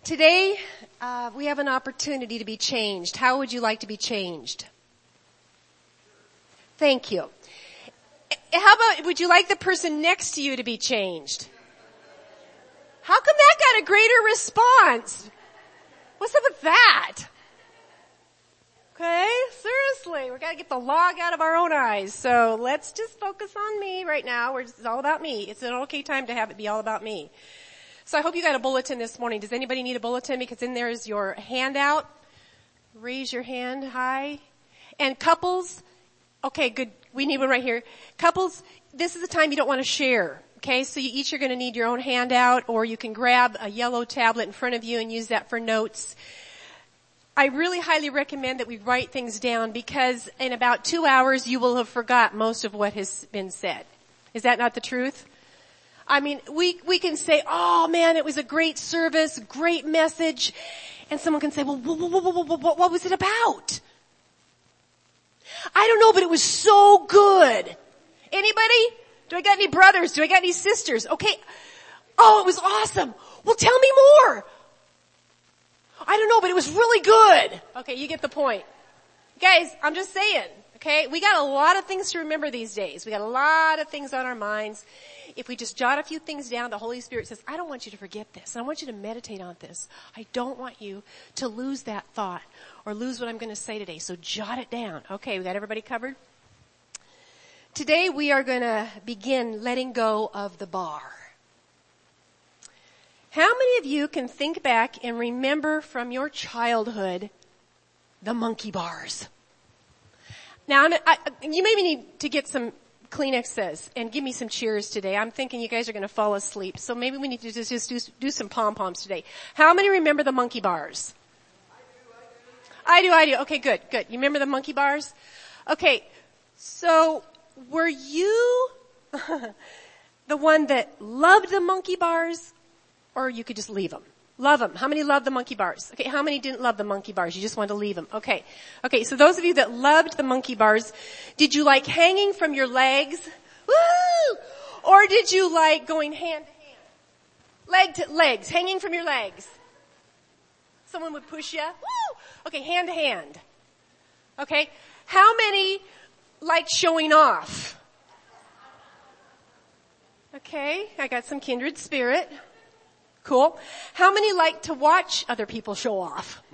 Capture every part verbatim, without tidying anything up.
Today, uh, we have an opportunity to be changed. How would you like to be changed? Thank you. How about, would you like the person next to you to be changed? How come that got a greater response? What's up with that? Okay, seriously, we gotta get the log out of our own eyes. So let's just focus on me right now. We're just, it's all about me. It's an okay time to have it be all about me. So I hope you got a bulletin this morning. Does anybody need a bulletin? Because in there is your handout. Raise your hand high. And couples, okay, good. We need one right here. Couples, this is the time you don't want to share. Okay, so you each are going to need your own handout, or you can grab a yellow tablet in front of you and use that for notes. I really highly recommend that we write things down, because in about two hours you will have forgot most of what has been said. Is that not the truth? I mean, we, we can say, oh man, it was a great service, great message. And someone can say, well, what, what, what, what, what was it about? I don't know, but it was so good. Anybody? Do I got any brothers? Do I got any sisters? Okay. Oh, it was awesome. Well, tell me more. I don't know, but it was really good. Okay, you get the point. Guys, I'm just saying, okay? We got a lot of things to remember these days. We got a lot of things on our minds. If we just jot a few things down, the Holy Spirit says, I don't want you to forget this. I want you to meditate on this. I don't want you to lose that thought or lose what I'm going to say today. So jot it down. Okay, we got everybody covered? Today we are going to begin letting go of the bar. How many of you can think back and remember from your childhood the monkey bars? Now, I, I, you maybe need to get some Kleenexes and give me some cheers today. I'm thinking you guys are going to fall asleep, so maybe we need to just, just do, do some pom-poms today. How many remember the monkey bars? I do, I do. I do. Okay, good, good. You remember the monkey bars? Okay, so were you the one that loved the monkey bars, or you could just leave them? Love them. How many loved the monkey bars? Okay, how many didn't love the monkey bars? You just wanted to leave them. Okay. Okay, so those of you that loved the monkey bars, did you like hanging from your legs? Woo! Or did you like going hand to hand? Leg to legs, hanging from your legs. Someone would push you. Woo! Okay, hand to hand. Okay. How many like showing off? Okay, I got some kindred spirit. Cool. How many like to watch other people show off?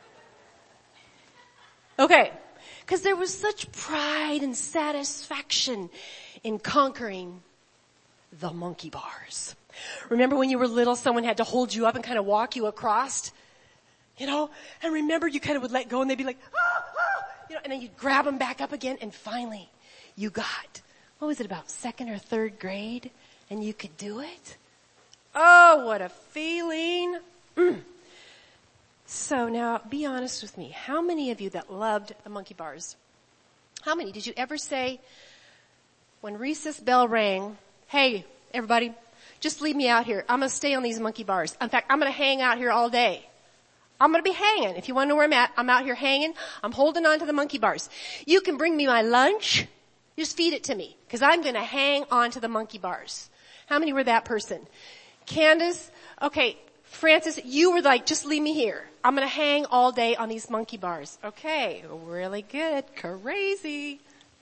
Okay. Because there was such pride and satisfaction in conquering the monkey bars. Remember when you were little, someone had to hold you up and kind of walk you across? You know? And remember you kind of would let go and they'd be like, ah, ah, you know, and then you'd grab them back up again, and finally you got, what was it, about second or third grade? And you could do it? Oh, what a feeling. Mm. So now, be honest with me. How many of you that loved the monkey bars, how many did you ever say, when recess bell rang, hey, everybody, just leave me out here. I'm going to stay on these monkey bars. In fact, I'm going to hang out here all day. I'm going to be hanging. If you want to know where I'm at, I'm out here hanging. I'm holding on to the monkey bars. You can bring me my lunch. Just feed it to me, because I'm going to hang on to the monkey bars. How many were that person? Candace, okay, Francis, you were like, just leave me here. I'm going to hang all day on these monkey bars. Okay, really good. Crazy.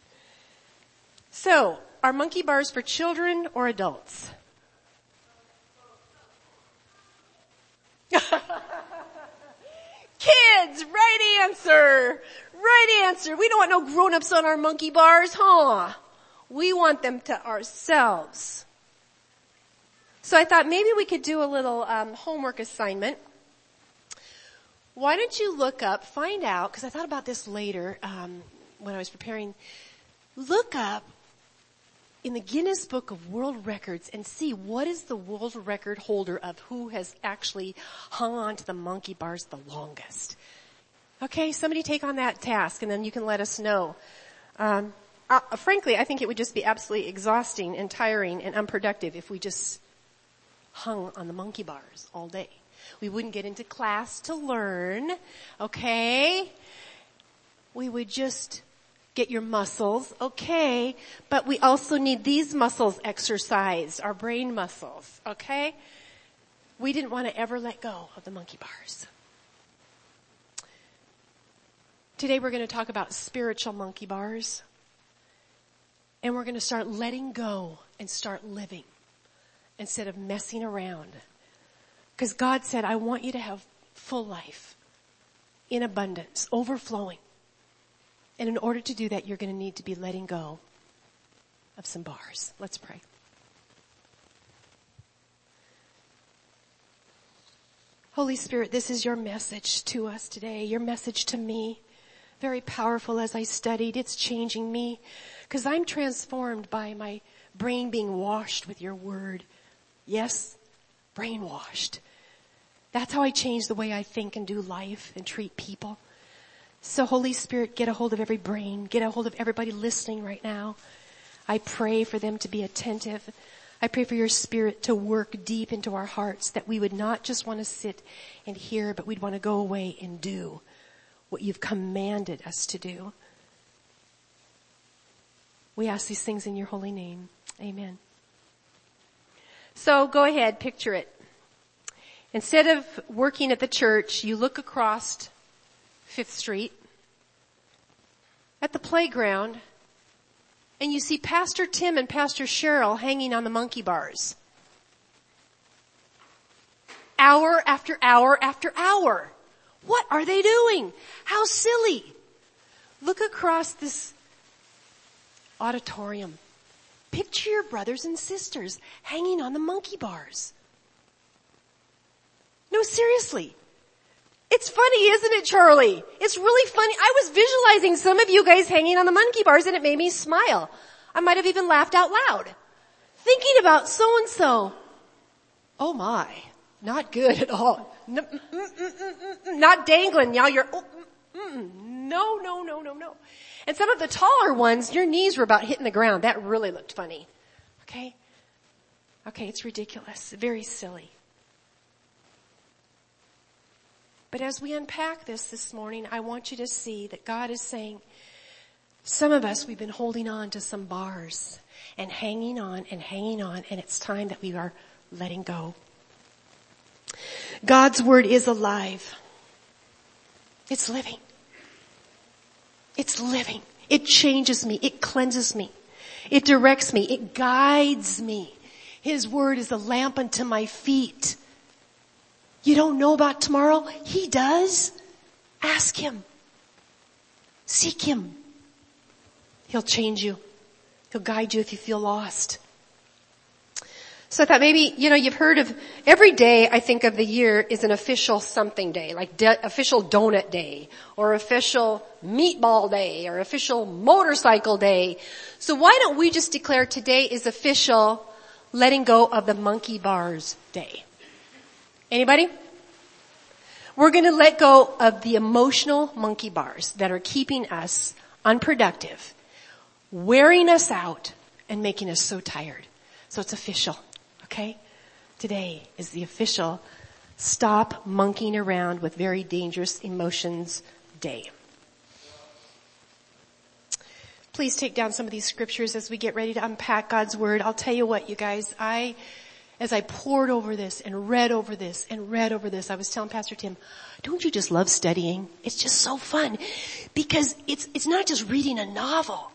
So, are monkey bars for children or adults? Kids, right answer. Right answer. We don't want no grown-ups on our monkey bars, huh? We want them to ourselves. So I thought maybe we could do a little um, homework assignment. Why don't you look up, find out, because I thought about this later um, when I was preparing. Look up in the Guinness Book of World Records and see what is the world record holder of who has actually hung on to the monkey bars the longest. Okay, somebody take on that task, and then you can let us know. Um, uh, frankly, I think it would just be absolutely exhausting and tiring and unproductive if we just hung on the monkey bars all day. We wouldn't get into class to learn, okay? We would just get your muscles, okay? But we also need these muscles exercised, our brain muscles, okay? we didn't want to ever let go of the monkey bars. Today we're going to talk about spiritual monkey bars. And we're going to start letting go and start living instead of messing around. Because God said, I want you to have full life in abundance, overflowing. And in order to do that, you're going to need to be letting go of some bars. Let's pray. Holy Spirit, this is your message to us today, your message to me. Very powerful as I studied. It's changing me because I'm transformed by my brain being washed with your word. Yes, brainwashed. That's how I change the way I think and do life and treat people. So Holy Spirit, get a hold of every brain. Get a hold of everybody listening right now. I pray for them to be attentive. I pray for your Spirit to work deep into our hearts, that we would not just want to sit and hear, but we'd want to go away and do what you've commanded us to do. We ask these things in your holy name. Amen. So go ahead, picture it. Instead of working at the church, you look across Fifth Street at the playground and you see Pastor Tim and Pastor Cheryl hanging on the monkey bars. Hour after hour after hour. What are they doing? How silly. Look across this auditorium. Picture your brothers and sisters hanging on the monkey bars. No, seriously. It's funny, isn't it, Charlie? It's really funny. I was visualizing some of you guys hanging on the monkey bars and it made me smile. I might have even laughed out loud. Thinking about so-and-so. Oh my. Not good at all. No, mm, mm, mm, mm, not dangling. Now you're, oh, mm, no, no, no, no, no. And some of the taller ones, your knees were about hitting the ground. That really looked funny. Okay? Okay, it's ridiculous. Very silly. But as we unpack this this morning, I want you to see that God is saying, some of us, we've been holding on to some bars and hanging on and hanging on, and it's time that we are letting go. God's word is alive. It's living. It's living. It changes me. It cleanses me. It directs me. It guides me. His word is a lamp unto my feet. You don't know about tomorrow? He does. Ask him. Seek him. He'll change you. He'll guide you if you feel lost. So I thought maybe, you know, you've heard of, every day I think of the year is an official something day, like de- official donut day, or official meatball day, or official motorcycle day. So why don't we just declare today is official letting go of the monkey bars day? Anybody? We're going to let go of the emotional monkey bars that are keeping us unproductive, wearing us out, and making us so tired. So it's official. Okay? Today is the official stop monkeying around with very dangerous emotions day. Please take down some of these scriptures as we get ready to unpack God's word. I'll tell you what, you guys, I, as I poured over this and read over this and read over this, I was telling Pastor Tim, don't you just love studying? It's just so fun because it's, it's not just reading a novel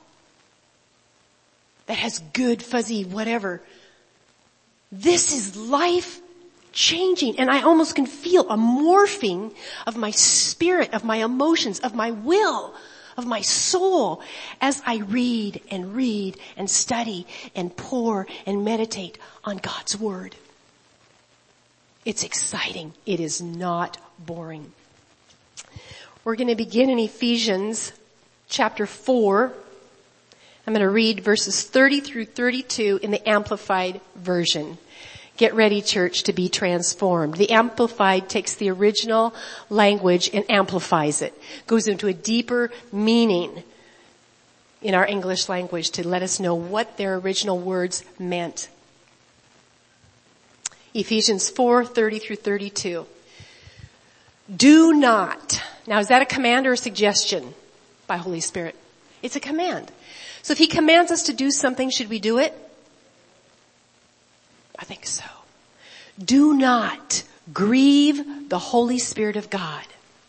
that has good, fuzzy, whatever. This is life changing, and I almost can feel a morphing of my spirit, of my emotions, of my will, of my soul as I read and read and study and pour and meditate on God's word. It's exciting. It is not boring. We're going to begin in Ephesians chapter four. I'm going to read verses thirty through thirty-two in the Amplified version. Get ready, church, to be transformed. The Amplified takes the original language and amplifies it. Goes into a deeper meaning in our English language to let us know what their original words meant. Ephesians four, thirty through thirty-two. Do not. Now, is that a command or a suggestion by Holy Spirit? It's a command. So if he commands us to do something, should we do it? I think so. Do not grieve the Holy Spirit of God,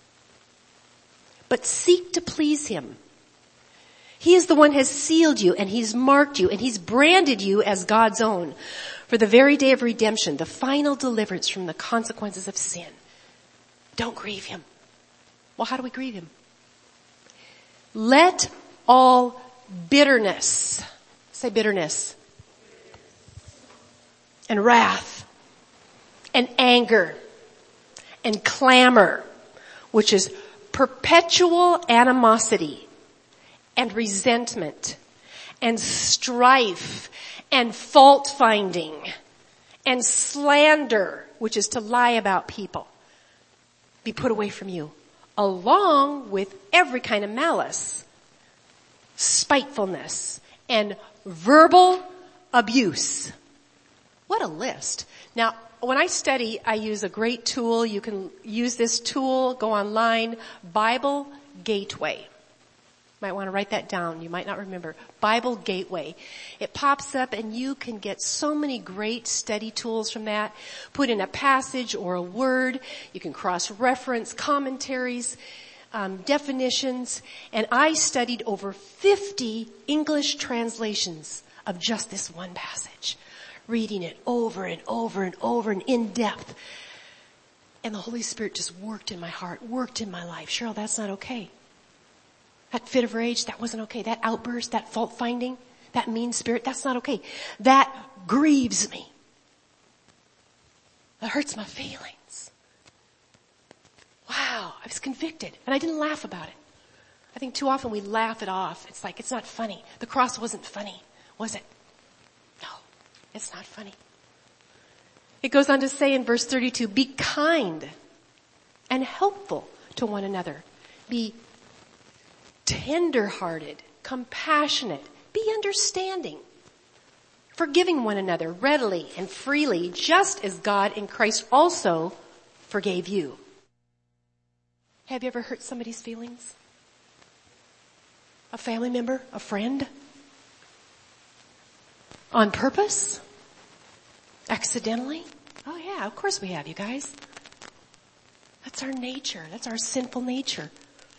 but seek to please him. He is the one who has sealed you, and he's marked you, and he's branded you as God's own for the very day of redemption, the final deliverance from the consequences of sin. Don't grieve him. Well, how do we grieve him? Let all bitterness, say bitterness, and wrath, and anger, and clamor, which is perpetual animosity, and resentment, and strife, and fault finding, and slander, which is to lie about people, be put away from you, along with every kind of malice, spitefulness, and verbal abuse. What a list. Now, when I study, I use a great tool. You can use this tool, go online, Bible Gateway. Might want to write that down. You might not remember. Bible Gateway. It pops up and you can get so many great study tools from that. Put in a passage or a word. You can cross-reference commentaries, um, definitions. And I studied over fifty English translations of just this one passage. Reading it over and over and over and in depth. And the Holy Spirit just worked in my heart, worked in my life. Cheryl, that's not okay. That fit of rage, that wasn't okay. That outburst, that fault finding, that mean spirit, that's not okay. That grieves me. That hurts my feelings. Wow, I was convicted. And I didn't laugh about it. I think too often we laugh it off. It's like, it's not funny. The cross wasn't funny, was it? No, it's not funny. It goes on to say in verse thirty-two, be kind and helpful to one another. Be tender-hearted, compassionate, be understanding, forgiving one another readily and freely, just as God in Christ also forgave you. Have you ever hurt somebody's feelings? A family member? A friend? On purpose? Accidentally? Oh yeah, of course we have, you guys. That's our nature. That's our sinful nature.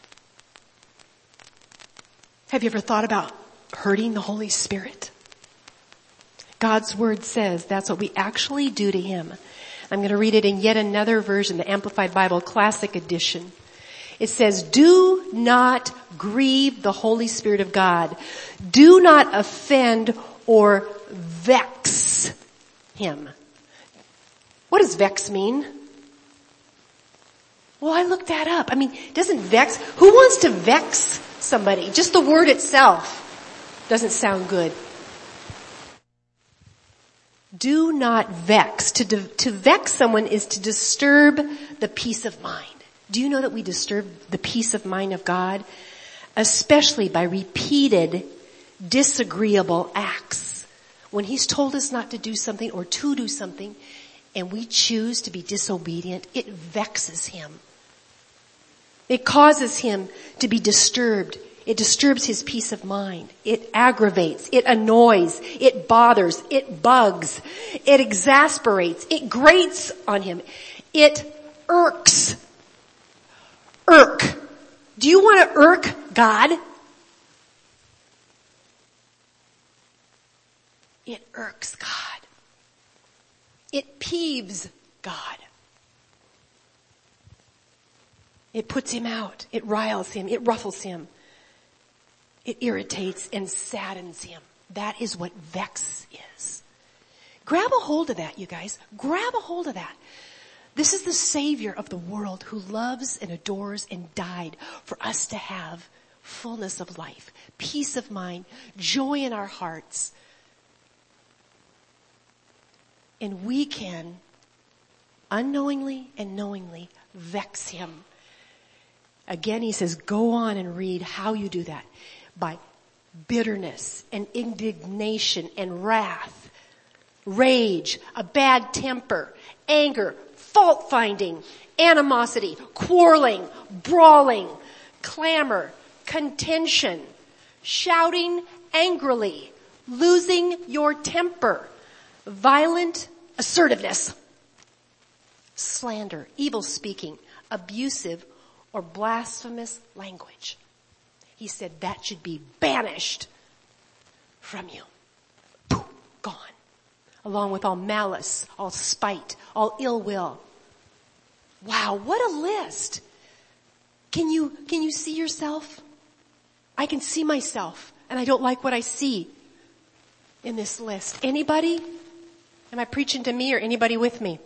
Have you ever thought about hurting the Holy Spirit? God's word says that's what we actually do to him. I'm going to read it in yet another version, the Amplified Bible Classic Edition. It says, do not grieve the Holy Spirit of God. Do not offend or vex him. What does vex mean? Well, I looked that up. I mean, doesn't vex, who wants to vex somebody? Just the word itself doesn't sound good. Do not vex. To, to vex someone is to disturb the peace of mind. Do you know that we disturb the peace of mind of God? Especially by repeated disagreeable acts. When he's told us not to do something or to do something and we choose to be disobedient, it vexes him. It causes him to be disturbed. It disturbs his peace of mind. It aggravates. It annoys. It bothers. It bugs. It exasperates. It grates on him. It irks. Irk. Do you want to irk God? It irks God. It peeves God. It puts him out. It riles him. It ruffles him. It irritates and saddens him. That is what vex is. Grab a hold of that, you guys. Grab a hold of that. This is the Savior of the world who loves and adores and died for us to have fullness of life, peace of mind, joy in our hearts. And we can, unknowingly and knowingly, vex him. Again, he says, go on and read how you do that. By bitterness and indignation and wrath, rage, a bad temper, anger, fault finding, animosity, quarreling, brawling, clamor, contention, shouting angrily, losing your temper, violent assertiveness. slander, evil speaking, abusive, or blasphemous language. He said that should be banished from you. Poof, gone. Along with all malice, all spite, all ill will. Wow, what a list. Can you, can you see yourself? I can see myself, and I don't like what I see in this list. Anybody? Am I preaching to me or anybody with me?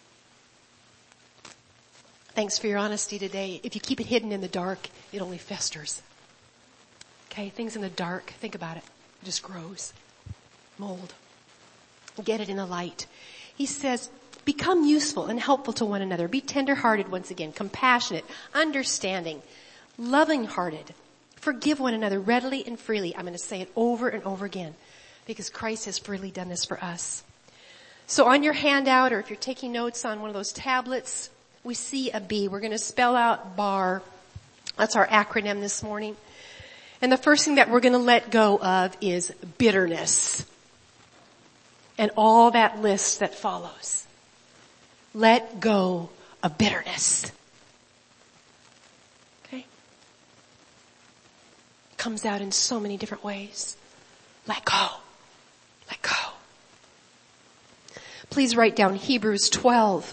Thanks for your honesty today. If you keep it hidden in the dark, it only festers. Okay, things in the dark, think about it. It just grows. Mold. Get it in the light. He says, become useful and helpful to one another. Be tender-hearted once again, compassionate, understanding, loving-hearted. Forgive one another readily and freely. I'm going to say it over and over again because Christ has freely done this for us. So on your handout, or if you're taking notes on one of those tablets, we see a B. We're going to spell out BAR. That's our acronym this morning. And the first thing that we're going to let go of is bitterness. And all that list that follows. Let go of bitterness. Okay? It comes out in so many different ways. Let go. Let go. Please write down Hebrews twelve.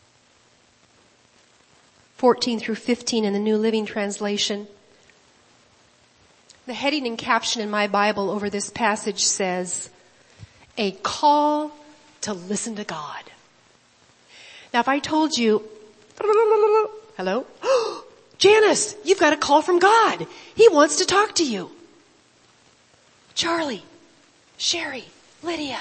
fourteen through fifteen in the New Living Translation. The heading and caption in my Bible over this passage says, a call to listen to God. Now if I told you, hello? Janice, you've got a call from God. He wants to talk to you. Charlie, Sherry, Lydia.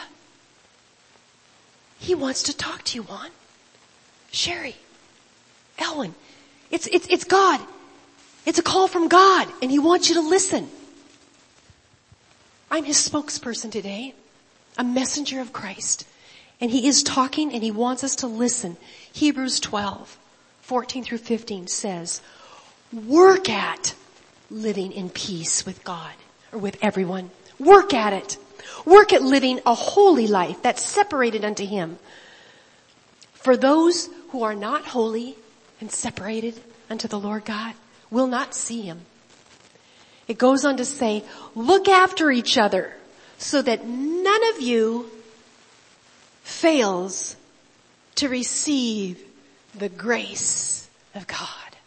He wants to talk to you, Juan. Sherry, Elwin. It's, it's, it's God. It's a call from God, and He wants you to listen. I'm His spokesperson today, a messenger of Christ. And He is talking, and He wants us to listen. Hebrews twelve, fourteen through fifteen says, work at living in peace with God, or with everyone. Work at it. Work at living a holy life that's separated unto Him. For those who are not holy and separated unto the Lord God will not see Him. It goes on to say, look after each other so that none of you fails to receive the grace of God.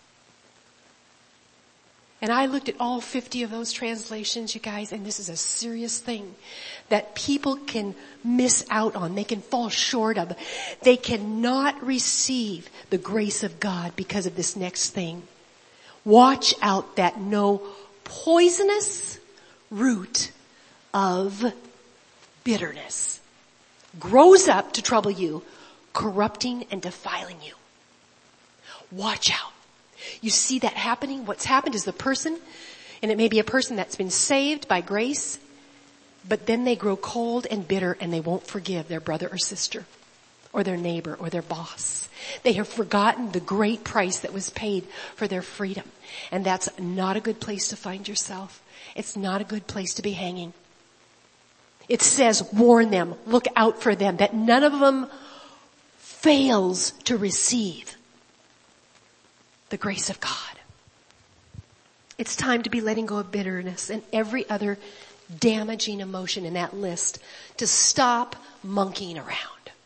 And I looked at all fifty of those translations, you guys, and this is a serious thing that people can miss out on. They can fall short of. They cannot receive the grace of God because of this next thing. Watch out that no poisonous root of bitterness grows up to trouble you, corrupting and defiling you. Watch out. You see that happening? What's happened is the person, and it may be a person that's been saved by grace, but then they grow cold and bitter and they won't forgive their brother or sister or their neighbor or their boss. They have forgotten the great price that was paid for their freedom. And that's not a good place to find yourself. It's not a good place to be hanging. It says, warn them, look out for them, that none of them fails to receive the grace of God. It's time to be letting go of bitterness and every other damaging emotion in that list, to stop monkeying around.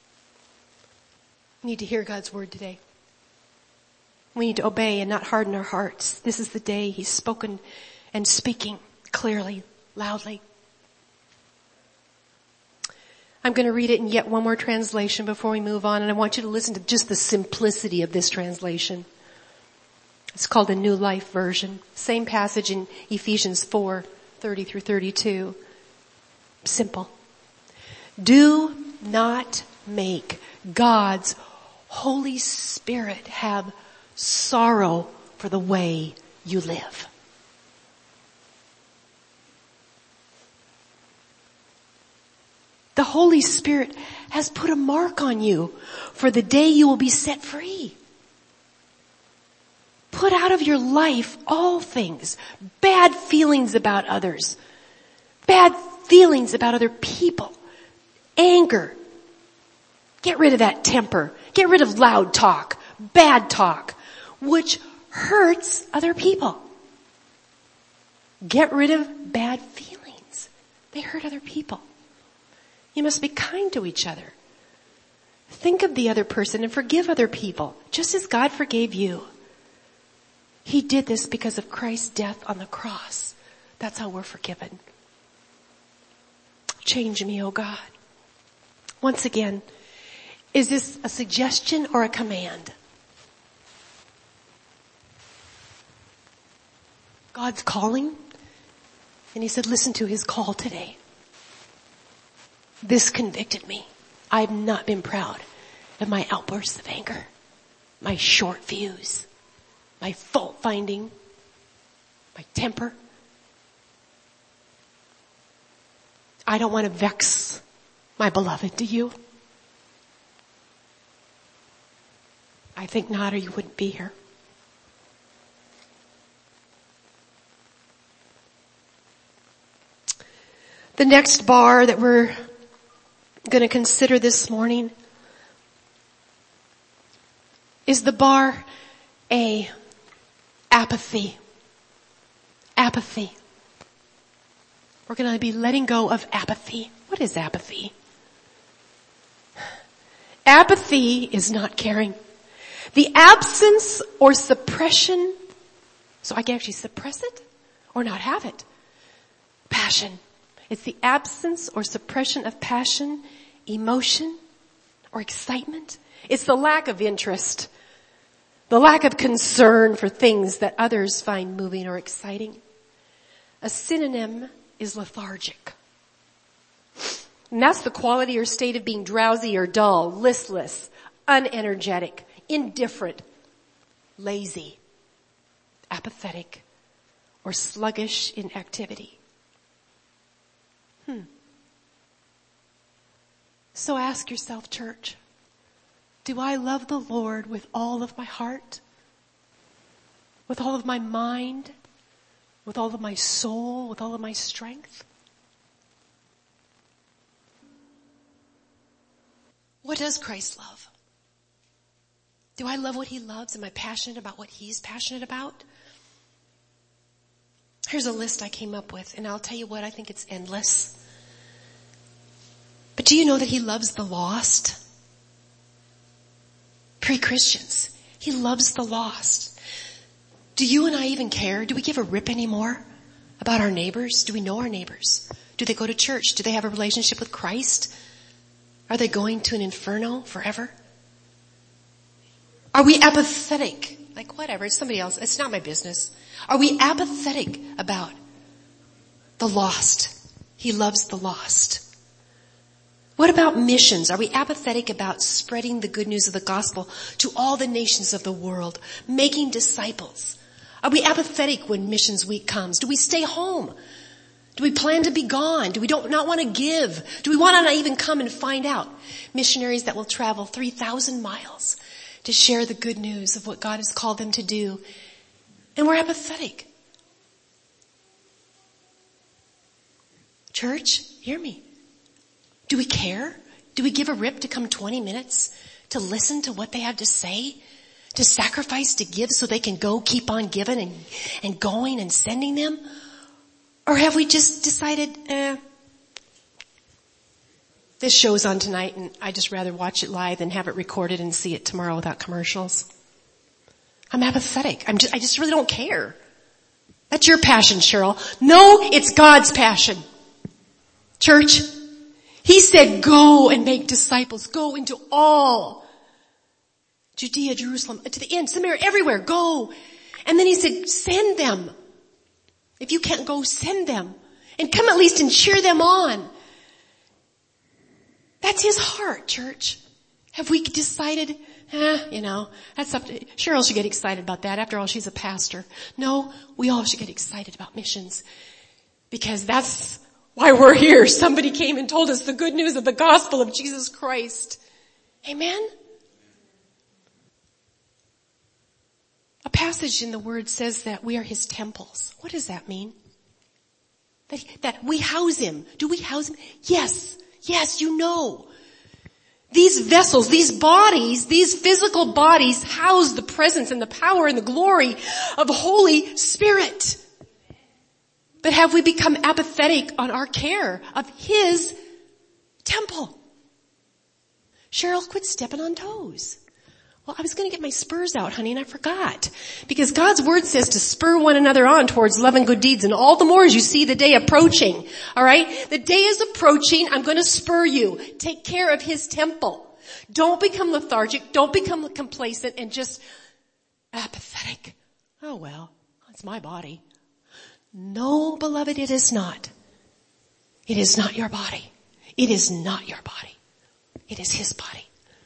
We need to hear God's word today. We need to obey and not harden our hearts. This is the day He's spoken and speaking clearly, loudly. I'm going to read it in yet one more translation before we move on, and I want you to listen to just the simplicity of this translation. It's called the New Life Version. Same passage in Ephesians four, thirty through thirty-two. Simple. Do not make God's Holy Spirit have sorrow for the way you live. The Holy Spirit has put a mark on you for the day you will be set free. Put out of your life all things, bad feelings about others, bad feelings about other people, anger, Get rid of that temper. Get rid of loud talk, bad talk, which hurts other people. Get rid of bad feelings. They hurt other people. You must be kind to each other. Think of the other person and forgive other people, just as God forgave you. He did this because of Christ's death on the cross. That's how we're forgiven. Change me, oh God. Once again, is this a suggestion or a command? God's calling, and he said, listen to his call today. This convicted me. I have not been proud of my outbursts of anger, my short fuse, my fault finding, my temper. I don't want to vex my beloved, do you? I think not, or you wouldn't be here. The next bar that we're going to consider this morning is the bar A, apathy. Apathy. We're going to be letting go of apathy. What is apathy? Apathy is not caring. The absence or suppression, so I can actually suppress it or not have it. Passion. It's the absence or suppression of passion, emotion, or excitement. It's the lack of interest, the lack of concern for things that others find moving or exciting. A synonym is lethargic. And that's the quality or state of being drowsy or dull, listless, unenergetic, indifferent, lazy, apathetic, or sluggish in activity. Hmm. So ask yourself, church, do I love the Lord with all of my heart? With all of my mind? With all of my soul? With all of my strength? What does Christ love? Do I love what he loves? Am I passionate about what he's passionate about? Here's a list I came up with, and I'll tell you what, I think it's endless. But do you know that he loves the lost? Pre-Christians. He loves the lost. Do you and I even care? Do we give a rip anymore about our neighbors? Do we know our neighbors? Do they go to church? Do they have a relationship with Christ? Are they going to an inferno forever? Are we apathetic? Like, whatever, it's somebody else. It's not my business. Are we apathetic about the lost? He loves the lost. What about missions? Are we apathetic about spreading the good news of the gospel to all the nations of the world, making disciples? Are we apathetic when missions week comes? Do we stay home? Do we plan to be gone? Do we don't not want to give? Do we want to not even come and find out? Missionaries that will travel three thousand miles to share the good news of what God has called them to do. And we're apathetic. Church, hear me. Do we care? Do we give a rip to come twenty minutes to listen to what they have to say? To sacrifice, to give so they can go keep on giving and, and going and sending them? Or have we just decided, eh, this show's on tonight and I'd just rather watch it live than have it recorded and see it tomorrow without commercials? I'm apathetic. I'm just, I just really don't care. That's your passion, Cheryl. No, it's God's passion. Church, he said, go and make disciples. Go into all Judea, Jerusalem, to the end, Samaria, everywhere. Go. And then he said, send them. If you can't go, send them. And come at least and cheer them on. That's his heart, church. Have we decided, eh, you know, that's up to, Cheryl should get excited about that. After all, she's a pastor. No, we all should get excited about missions. Because that's why we're here. Somebody came and told us the good news of the gospel of Jesus Christ. Amen? A passage in the Word says that we are his temples. What does that mean? That, that we house him. Do we house him? Yes. Yes, you know. These vessels, these bodies, these physical bodies house the presence and the power and the glory of the Holy Spirit. But have we become apathetic on our care of His temple? Cheryl, quit stepping on toes. Well, I was going to get my spurs out, honey, and I forgot. Because God's word says to spur one another on towards love and good deeds, and all the more as you see the day approaching. All right? The day is approaching. I'm going to spur you. Take care of His temple. Don't become lethargic. Don't become complacent and just apathetic. Oh, well, it's my body. No, beloved, it is not. It is not your body. It is not your body. It is His body.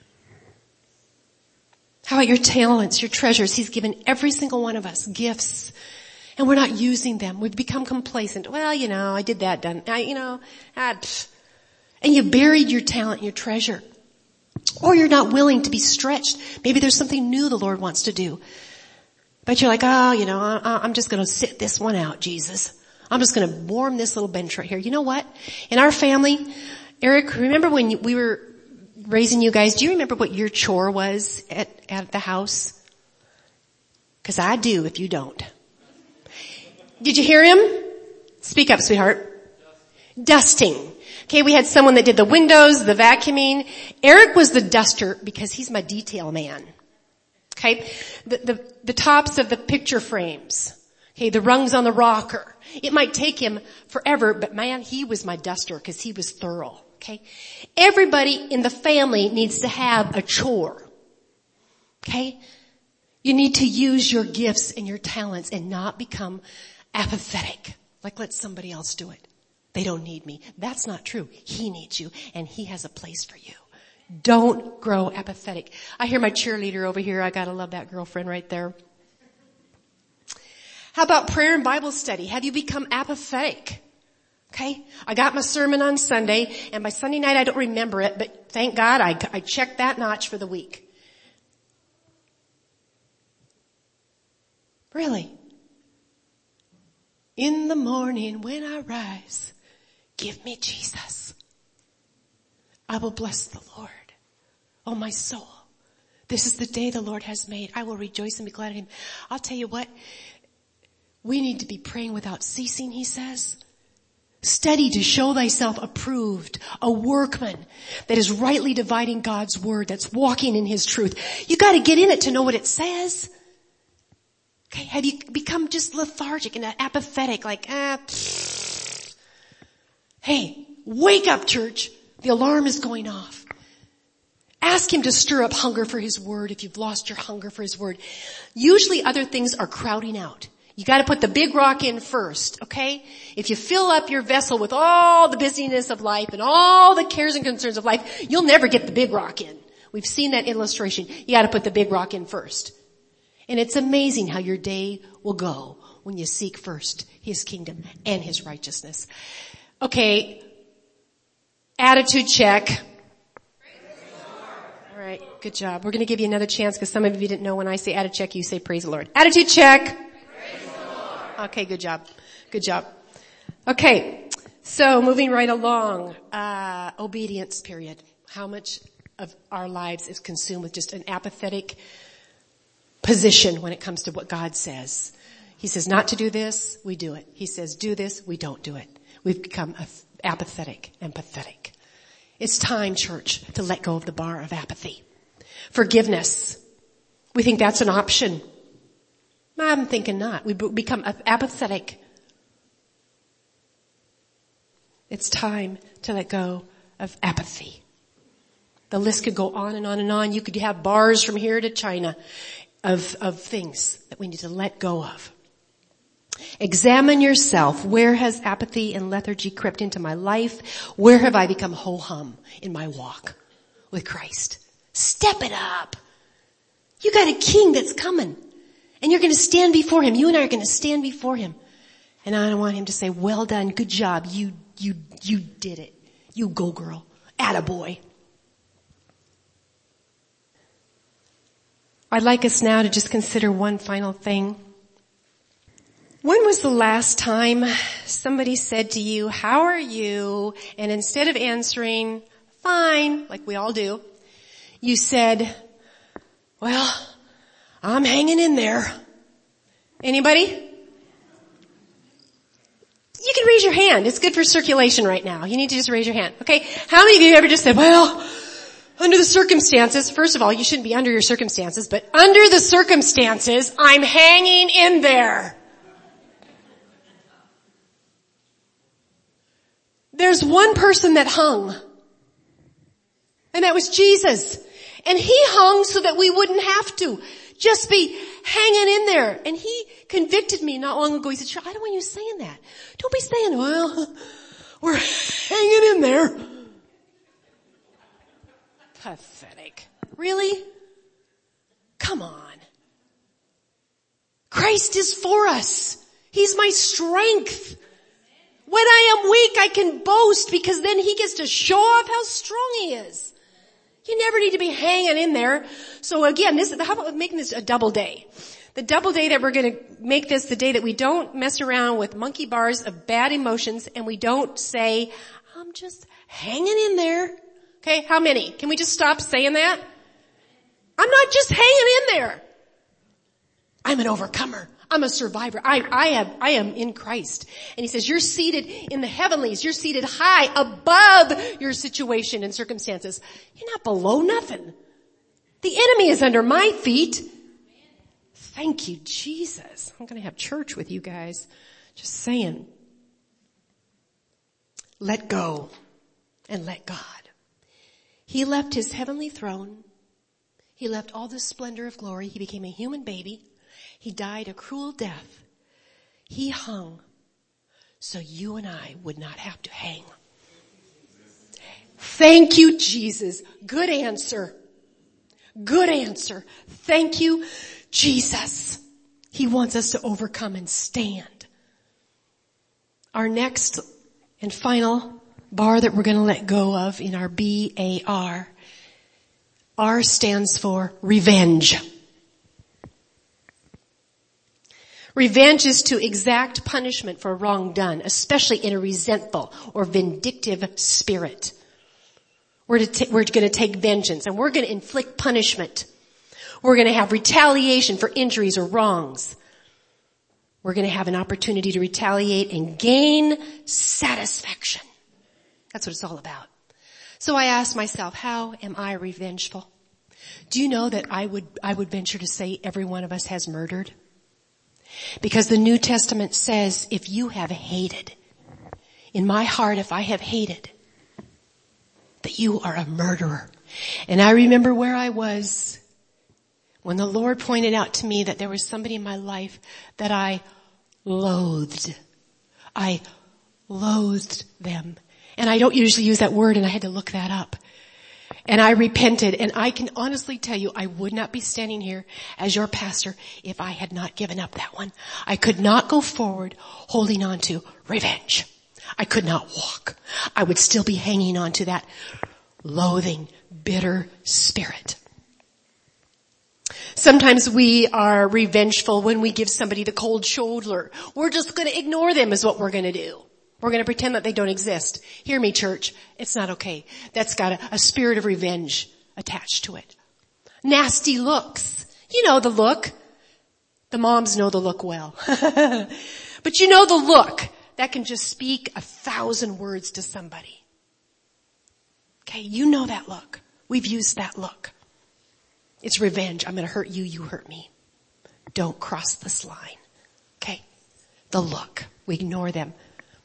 How about your talents, your treasures? He's given every single one of us gifts, and we're not using them. We've become complacent. Well, you know, I did that, done. I, you know, ah, and you buried your talent, your treasure. Or you're not willing to be stretched. Maybe there's something new the Lord wants to do. But you're like, oh, you know, I, I'm just going to sit this one out, Jesus. I'm just going to warm this little bench right here. You know what? In our family, Eric, remember when we were raising you guys, do you remember what your chore was at, at the house? Because I do if you don't. Did you hear him? Speak up, sweetheart. Dusting. Okay, we had someone that did the windows, the vacuuming. Eric was the duster because he's my detail man. Okay, the, the, the tops of the picture frames. Okay, the rungs on the rocker. It might take him forever, but man, he was my duster because he was thorough. Okay, everybody in the family needs to have a chore. Okay, you need to use your gifts and your talents and not become apathetic. Like let somebody else do it. They don't need me. That's not true. He needs you and He has a place for you. Don't grow apathetic. I hear my cheerleader over here. I gotta love that girlfriend right there. How about prayer and Bible study? Have you become apathetic? Okay. I got my sermon on Sunday, and by Sunday night I don't remember it, but thank God I, I checked that notch for the week. Really? In the morning when I rise, give me Jesus. I will bless the Lord. Oh, my soul. This is the day the Lord has made. I will rejoice and be glad in Him. I'll tell you what. We need to be praying without ceasing, He says. Study to show thyself approved, a workman that is rightly dividing God's word, that's walking in His truth. You got to get in it to know what it says. Okay, have you become just lethargic and apathetic, like, ah, pfft. Hey, wake up, church. The alarm is going off. Ask Him to stir up hunger for His word if you've lost your hunger for His word. Usually other things are crowding out. You gotta put the big rock in first, okay? If you fill up your vessel with all the busyness of life and all the cares and concerns of life, you'll never get the big rock in. We've seen that illustration. You gotta put the big rock in first. And it's amazing how your day will go when you seek first His kingdom and His righteousness. Okay. Attitude check. All right. Good job. We're going to give you another chance because some of you didn't know when I say attitude check, you say praise the Lord. Attitude check. Okay, good job. Good job. Okay, so moving right along, uh, obedience period. How much of our lives is consumed with just an apathetic position when it comes to what God says? He says not to do this, we do it. He says do this, we don't do it. We've become apathetic and pathetic. It's time, church, to let go of the bar of apathy. Forgiveness. We think that's an option. I'm thinking not. We become apathetic. It's time to let go of apathy. The list could go on and on and on. You could have bars from here to China of, of things that we need to let go of. Examine yourself. Where has apathy and lethargy crept into my life? Where have I become ho-hum in my walk with Christ? Step it up. You got a king that's coming. And you're going to stand before Him. You and I are going to stand before Him. And I want Him to say, well done, good job. You, you, you did it. You go, girl. Attaboy. I'd like us now to just consider one final thing. When was the last time somebody said to you, how are you? And instead of answering, fine, like we all do, you said, well, I'm hanging in there. Anybody? You can raise your hand. It's good for circulation right now. You need to just raise your hand. Okay? How many of you ever just said, well, under the circumstances, first of all, you shouldn't be under your circumstances, but under the circumstances, I'm hanging in there. There's one person that hung, and that was Jesus. And he hung so that we wouldn't have to just be hanging in there. And he convicted me not long ago. He said, "Sure, I don't want you saying that. Don't be saying, well, we're hanging in there." Pathetic. Really? Come on. Christ is for us. He's my strength. When I am weak, I can boast because then he gets to show off how strong he is. You never need to be hanging in there. So again, this, how about making this a double day? The double day that we're going to make this the day that we don't mess around with monkey bars of bad emotions and we don't say, I'm just hanging in there. Okay, how many? Can we just stop saying that? I'm not just hanging in there. I'm an overcomer. I'm a survivor. I, I have, I am in Christ. And he says, you're seated in the heavenlies. You're seated high above your situation and circumstances. You're not below nothing. The enemy is under my feet. Thank you, Jesus. I'm going to have church with you guys. Just saying. Let go and let God. He left his heavenly throne. He left all the splendor of glory. He became a human baby. He died a cruel death. He hung so you and I would not have to hang. Thank you, Jesus. Good answer. Good answer. Thank you, Jesus. He wants us to overcome and stand. Our next and final bar that we're going to let go of in our B A R. R stands for revenge. Revenge is to exact punishment for wrong done, especially in a resentful or vindictive spirit. We're, to t- we're going to take vengeance and we're going to inflict punishment. We're going to have retaliation for injuries or wrongs. We're going to have an opportunity to retaliate and gain satisfaction. That's what it's all about. So I asked myself, how am I revengeful? Do you know that I would, I would venture to say every one of us has murdered? Because the New Testament says, if you have hated, in my heart, if I have hated, that you are a murderer. And I remember where I was when the Lord pointed out to me that there was somebody in my life that I loathed. I loathed them. And I don't usually use that word, and I had to look that up. And I repented, and I can honestly tell you, I would not be standing here as your pastor if I had not given up that one. I could not go forward holding on to revenge. I could not walk. I would still be hanging on to that loathing, bitter spirit. Sometimes we are revengeful when we give somebody the cold shoulder. We're just going to ignore them is what we're going to do. We're going to pretend that they don't exist. Hear me, church. It's not okay. That's got a, a spirit of revenge attached to it. Nasty looks. You know the look. The moms know the look well. But you know the look that can just speak a thousand words to somebody. Okay, you know that look. We've used that look. It's revenge. I'm going to hurt you, you hurt me. Don't cross this line. Okay, the look. We ignore them.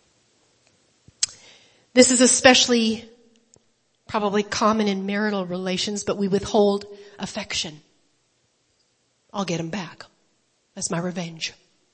This is especially probably common in marital relations, but we withhold affection. I'll get him back. That's my revenge.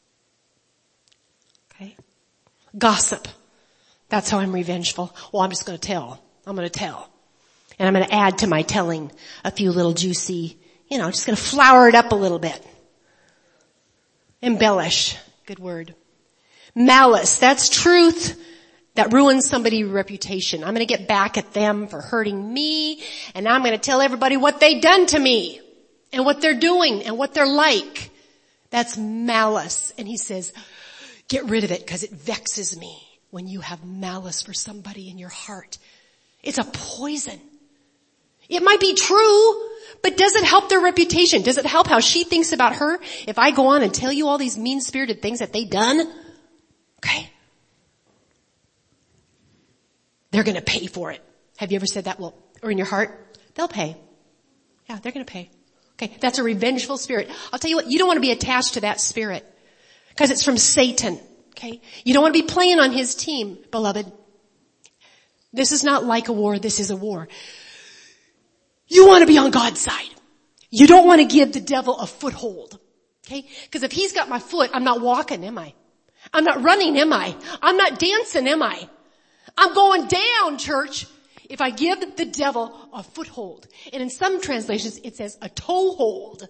Okay? Gossip. That's how I'm revengeful. Well, I'm just going to tell. I'm going to tell. And I'm going to add to my telling a few little juicy, you know, just going to flower it up a little bit. Embellish. Good word. Malice. That's truth that ruins somebody's reputation. I'm going to get back at them for hurting me, and I'm going to tell everybody what they done to me and what they're doing and what they're like. That's malice. And he says, get rid of it because it vexes me when you have malice for somebody in your heart. It's a poison. It might be true, but does it help their reputation? Does it help how she thinks about her if I go on and tell you all these mean-spirited things that they done? Okay. They're going to pay for it. Have you ever said that? Well, or in your heart? They'll pay. Yeah, they're going to pay. Okay, that's a revengeful spirit. I'll tell you what, you don't want to be attached to that spirit because it's from Satan. Okay? You don't want to be playing on his team, beloved. This is not like a war. This is a war. You want to be on God's side. You don't want to give the devil a foothold. Okay? Because if he's got my foot, I'm not walking, am I? I'm not running, am I? I'm not dancing, am I? I'm going down, church, if I give the devil a foothold. And in some translations, it says a toehold.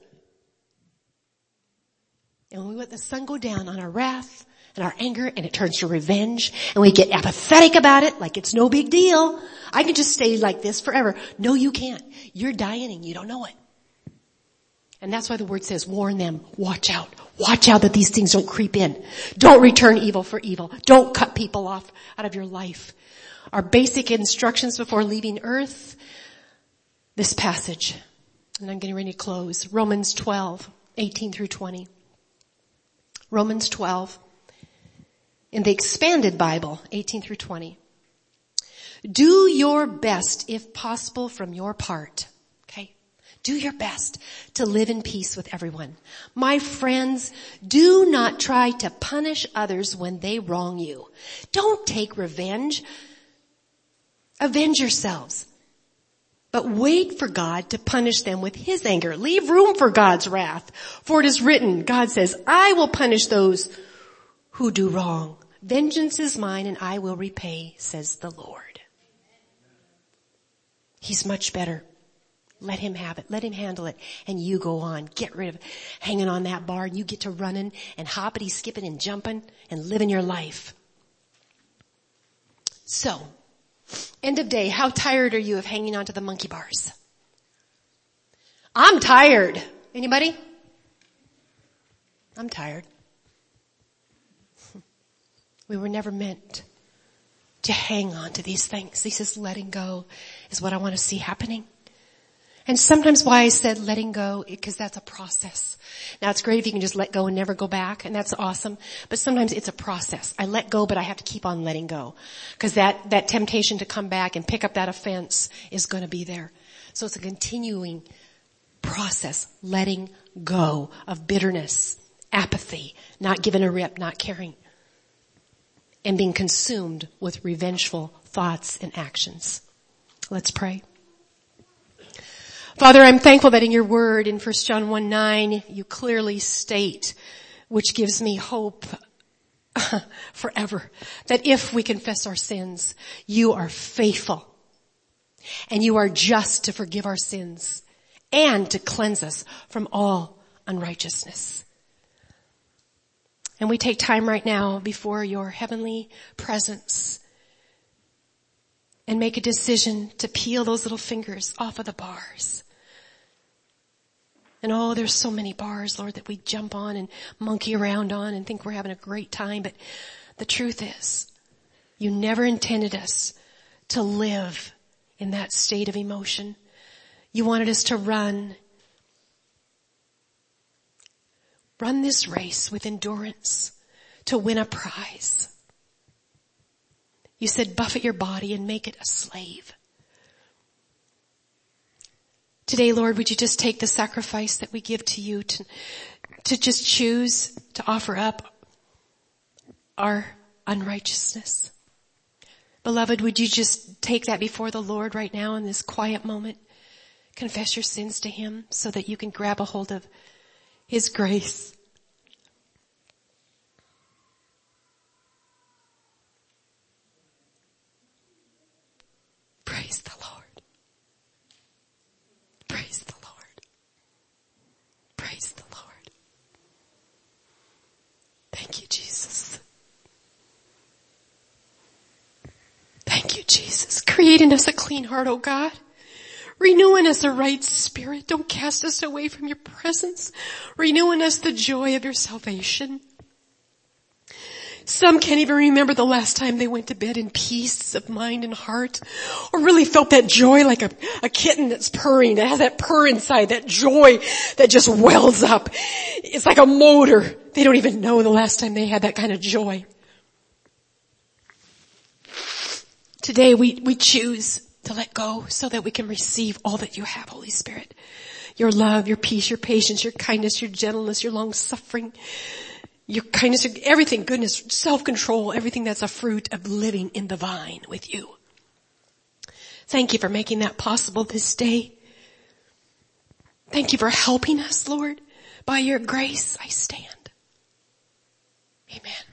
And when we let the sun go down on our wrath and our anger, and it turns to revenge, and we get apathetic about it, like it's no big deal. I can just stay like this forever. No, you can't. You're dying and you don't know it. And that's why the word says, warn them, watch out. Watch out that these things don't creep in. Don't return evil for evil. Don't cut people off out of your life. Our basic instructions before leaving earth, this passage. And I'm getting ready to close. Romans twelve, eighteen through twenty. Romans twelve. In the expanded Bible, eighteen through twenty. Do your best, if possible, from your part. Okay? Do your best to live in peace with everyone. My friends, do not try to punish others when they wrong you. Don't take revenge. Avenge yourselves. But wait for God to punish them with his anger. Leave room for God's wrath. For it is written, God says, I will punish those who do wrong. Vengeance is mine and I will repay, says the Lord. He's much better. Let him have it. Let him handle it. And you go on. Get rid of hanging on that bar. And you get to running and hoppity, skipping and jumping and living your life. So, end of day, how tired are you of hanging on to the monkey bars? I'm tired. Anybody? I'm tired. We were never meant to hang on to these things. He says letting go is what I want to see happening. And sometimes why I said letting go, because that's a process. Now it's great if you can just let go and never go back, and that's awesome. But sometimes it's a process. I let go, but I have to keep on letting go. Because that, that temptation to come back and pick up that offense is going to be there. So it's a continuing process, letting go of bitterness, apathy, not giving a rip, not caring, and being consumed with revengeful thoughts and actions. Let's pray. Father, I'm thankful that in your word in First John one nine, you clearly state, which gives me hope forever, that if we confess our sins, you are faithful and you are just to forgive our sins and to cleanse us from all unrighteousness. And we take time right now before your heavenly presence and make a decision to peel those little fingers off of the bars. And oh, there's so many bars, Lord, that we jump on and monkey around on and think we're having a great time. But the truth is, you never intended us to live in that state of emotion. You wanted us to run. Run this race with endurance to win a prize. You said buffet your body and make it a slave. Today, Lord, would you just take the sacrifice that we give to you to, to just choose to offer up our unrighteousness. Beloved, would you just take that before the Lord right now in this quiet moment? Confess your sins to him so that you can grab a hold of his grace. Praise the Lord. Praise the Lord. Praise the Lord. Thank you, Jesus. Thank you, Jesus. Create in us a clean heart, oh God. Renew in us a right spirit. Don't cast us away from your presence. Renew in us the joy of your salvation. Some can't even remember the last time they went to bed in peace of mind and heart, or really felt that joy like a, a kitten that's purring, that has that purr inside, that joy that just wells up. It's like a motor. They don't even know the last time they had that kind of joy. Today we, we choose to let go so that we can receive all that you have, Holy Spirit. Your love, your peace, your patience, your kindness, your gentleness, your long suffering, your kindness, your everything, goodness, self-control, everything that's a fruit of living in the vine with you. Thank you for making that possible this day. Thank you for helping us, Lord. By your grace I stand. Amen.